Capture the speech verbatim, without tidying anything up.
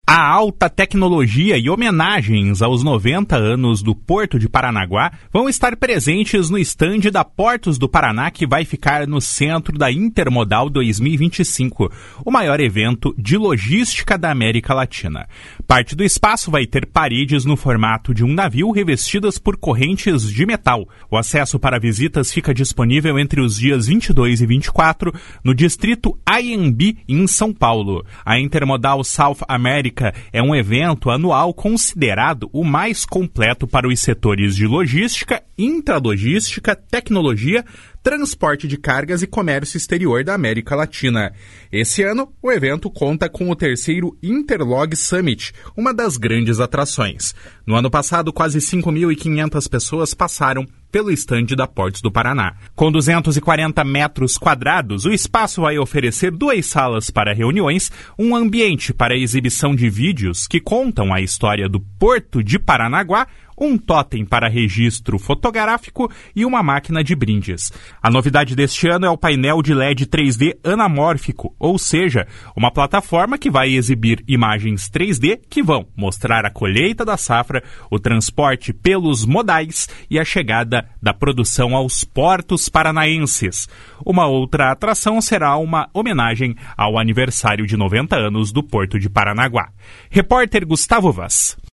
A alta tecnologia e homenagens aos noventa anos do Porto de Paranaguá vão estar presentes no estande da Portos do Paraná, que vai ficar no centro da Intermodal dois mil e vinte e cinco, o maior evento de logística da América Latina. Parte do espaço vai ter paredes no formato de um navio revestidas por correntes de metal. O acesso para visitas fica disponível entre os dias vinte e dois e vinte e quatro no distrito Anhembi, em São Paulo. A Intermodal South America é um evento anual considerado o mais completo para os setores de logística, intralogística, tecnologia, transporte de cargas e comércio exterior da América Latina. Esse ano, o evento conta com o terceiro Interlog Summit, uma das grandes atrações. No ano passado, quase cinco mil e quinhentas pessoas passaram pelo estande da Portos do Paraná. Com duzentos e quarenta metros quadrados, o espaço vai oferecer duas salas para reuniões, um ambiente para exibição de vídeos que contam a história do Porto de Paranaguá, um totem para registro fotográfico e uma máquina de brindes. A novidade deste ano é o painel de L E D três D anamórfico, ou seja, uma plataforma que vai exibir imagens três D que vão mostrar a colheita da safra, o transporte pelos modais e a chegada da produção aos portos paranaenses. Uma outra atração será uma homenagem ao aniversário de noventa anos do Porto de Paranaguá. Repórter Gustavo Vaz.